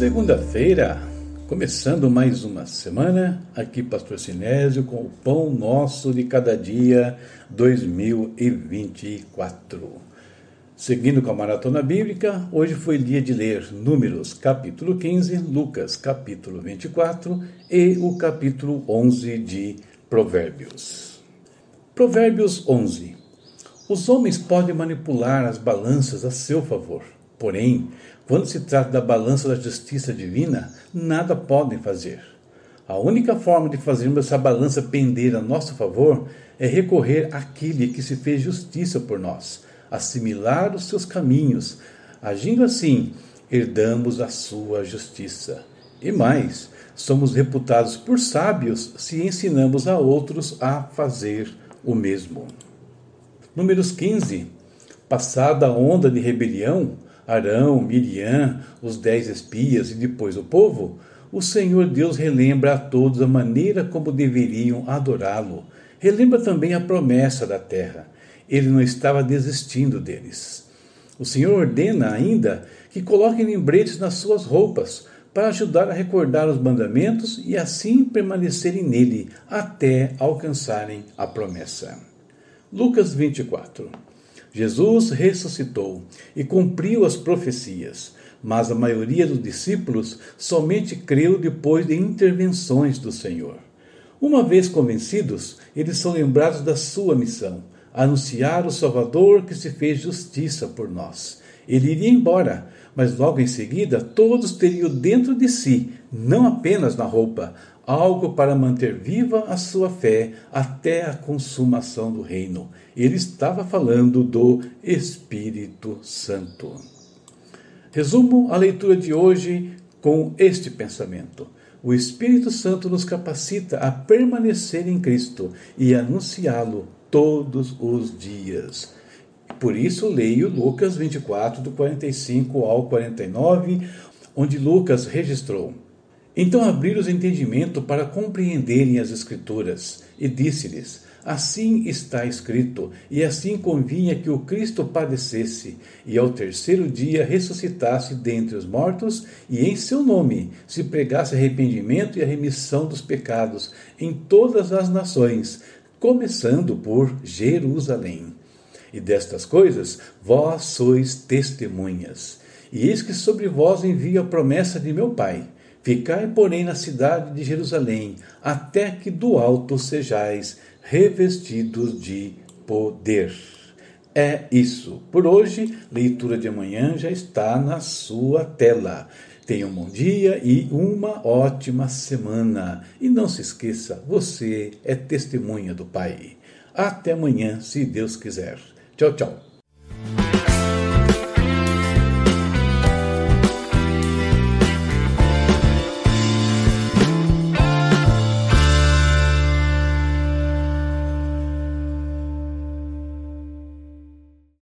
Segunda-feira, começando mais uma semana, aqui Pastor Sinésio com o Pão Nosso de Cada Dia 2024. Seguindo com a Maratona Bíblica, hoje foi dia de ler Números capítulo 15, Lucas capítulo 24 e o capítulo 11 de Provérbios. Provérbios 11. Os homens podem manipular as balanças a seu favor, porém, quando se trata da balança da justiça divina, nada podem fazer. A única forma de fazermos essa balança pender a nosso favor é recorrer àquele que se fez justiça por nós, assimilar os seus caminhos. Agindo assim, herdamos a sua justiça. E mais, somos reputados por sábios se ensinamos a outros a fazer o mesmo. Números 15. Passada a onda de rebelião, Arão, Miriam, os 10 espias e depois o povo, o Senhor Deus relembra a todos a maneira como deveriam adorá-lo. Relembra também a promessa da terra. Ele não estava desistindo deles. O Senhor ordena ainda que coloquem lembretes nas suas roupas para ajudar a recordar os mandamentos e assim permanecerem nele até alcançarem a promessa. Lucas 24. Jesus ressuscitou e cumpriu as profecias, mas a maioria dos discípulos somente creu depois de intervenções do Senhor. Uma vez convencidos, eles são lembrados da sua missão, anunciar o Salvador que se fez justiça por nós. Ele iria embora, mas logo em seguida todos teriam dentro de si, não apenas na roupa, algo para manter viva a sua fé até a consumação do reino. Ele estava falando do Espírito Santo. Resumo a leitura de hoje com este pensamento. O Espírito Santo nos capacita a permanecer em Cristo e anunciá-lo todos os dias. Por isso leio Lucas 24, do 45 ao 49, onde Lucas registrou: Então abriram os entendimento para compreenderem as Escrituras, e disse-lhes: Assim está escrito, e assim convinha que o Cristo padecesse, e ao terceiro dia ressuscitasse dentre os mortos, e em seu nome se pregasse arrependimento e a remissão dos pecados em todas as nações, começando por Jerusalém. E destas coisas vós sois testemunhas. E eis que sobre vós envio a promessa de meu Pai. Ficai, porém, na cidade de Jerusalém, até que do alto sejais revestidos de poder. É isso. Por hoje, leitura de amanhã já está na sua tela. Tenha um bom dia e uma ótima semana. E não se esqueça, você é testemunha do Pai. Até amanhã, se Deus quiser. Tchau, tchau.